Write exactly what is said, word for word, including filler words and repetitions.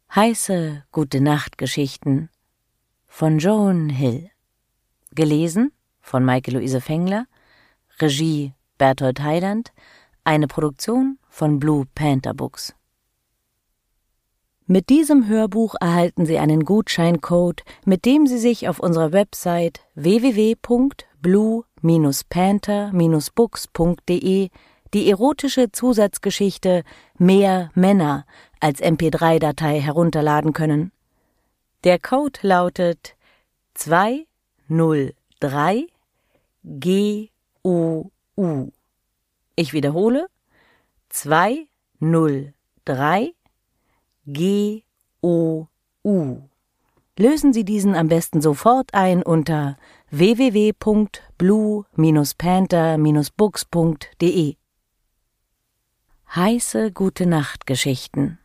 Heiße Gute-Nacht-Geschichten von Joan Hill. Gelesen von Maike-Luise Fengler. Regie Berthold Heiland. Eine Produktion von Blue Panther Books. Mit diesem Hörbuch erhalten Sie einen Gutscheincode, mit dem Sie sich auf unserer Website w w w punkt blue panther books punkt de die erotische Zusatzgeschichte Mehr Männer als M P drei Datei herunterladen können. Der Code lautet zwei null drei G O U. Ich wiederhole: zwei null drei G O U. Lösen Sie diesen am besten sofort ein unter w w w punkt blue panther books punkt de. Heiße Gute-Nacht-Geschichten